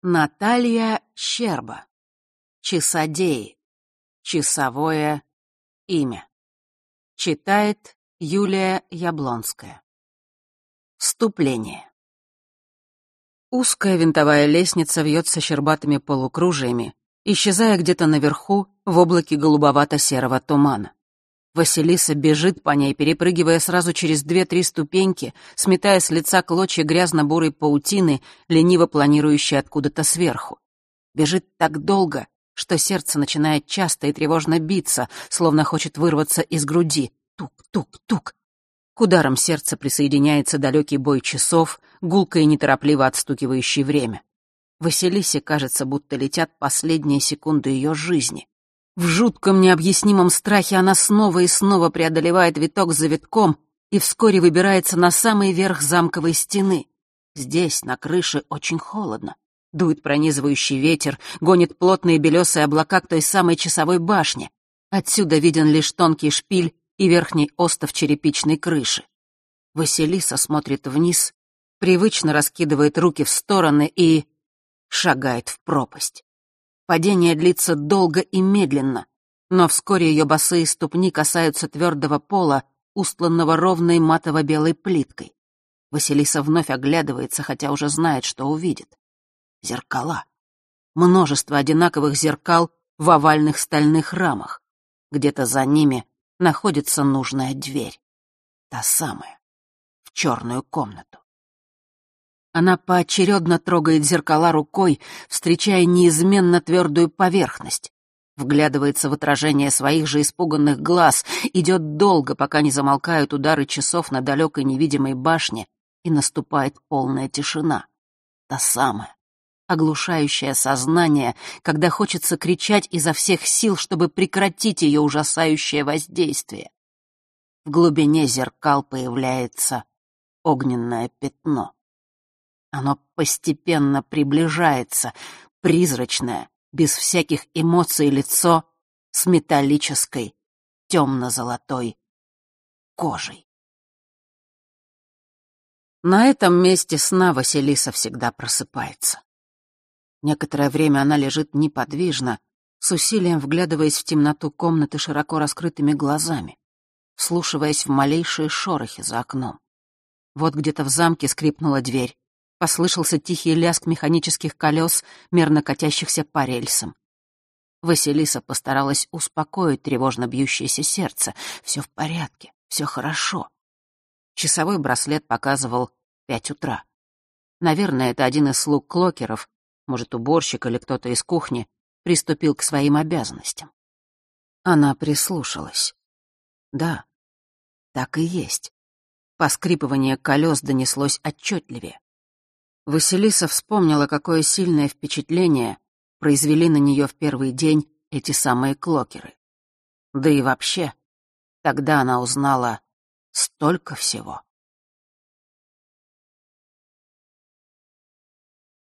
Наталья Щерба. Часодеи. Часовое имя. Читает Юлия Яблонская. Вступление. Узкая винтовая лестница вьется щербатыми полукружиями, исчезая где-то наверху в облаке голубовато-серого тумана. Василиса бежит по ней, перепрыгивая сразу через 2-3 ступеньки, сметая с лица клочья грязно-бурой паутины, лениво планирующей откуда-то сверху. Бежит так долго, что сердце начинает часто и тревожно биться, словно хочет вырваться из груди. Тук-тук-тук. К ударам сердца присоединяется далекий бой часов, гулко и неторопливо отстукивающий время. Василисе кажется, будто летят последние секунды ее жизни. В жутком необъяснимом страхе она снова и снова преодолевает виток за витком и вскоре выбирается на самый верх замковой стены. Здесь, на крыше, очень холодно. Дует пронизывающий ветер, гонит плотные белесые облака к той самой часовой башне. Отсюда виден лишь тонкий шпиль и верхний остов черепичной крыши. Василиса смотрит вниз, привычно раскидывает руки в стороны и шагает в пропасть. Падение длится долго и медленно, но вскоре ее босые ступни касаются твердого пола, устланного ровной матово-белой плиткой. Василиса вновь оглядывается, хотя уже знает, что увидит. Зеркала. Множество одинаковых зеркал в овальных стальных рамах. Где-то за ними находится нужная дверь. Та самая. В черную комнату. Она поочередно трогает зеркала рукой, встречая неизменно твердую поверхность. Вглядывается в отражение своих же испуганных глаз, идет долго, пока не замолкают удары часов на далекой невидимой башне, и наступает полная тишина. Та самая, оглушающее сознание, когда хочется кричать изо всех сил, чтобы прекратить ее ужасающее воздействие. В глубине зеркал появляется огненное пятно. Оно постепенно приближается, призрачное, без всяких эмоций лицо с металлической темно-золотой кожей. На этом месте сна Василиса всегда просыпается. Некоторое время она лежит неподвижно, с усилием вглядываясь в темноту комнаты широко раскрытыми глазами, вслушиваясь в малейшие шорохи за окном. Вот где-то в замке скрипнула дверь. Послышался тихий лязг механических колес, мерно катящихся по рельсам. Василиса постаралась успокоить тревожно бьющееся сердце. Все в порядке, все хорошо. Часовой браслет показывал 5 утра. Наверное, это один из слуг Клокеров, может, уборщик или кто-то из кухни, приступил к своим обязанностям. Она прислушалась. Да, так и есть. Поскрипывание колес донеслось отчетливее. Василиса вспомнила, какое сильное впечатление произвели на нее в первый день эти самые Клокеры. Да и вообще, тогда она узнала столько всего.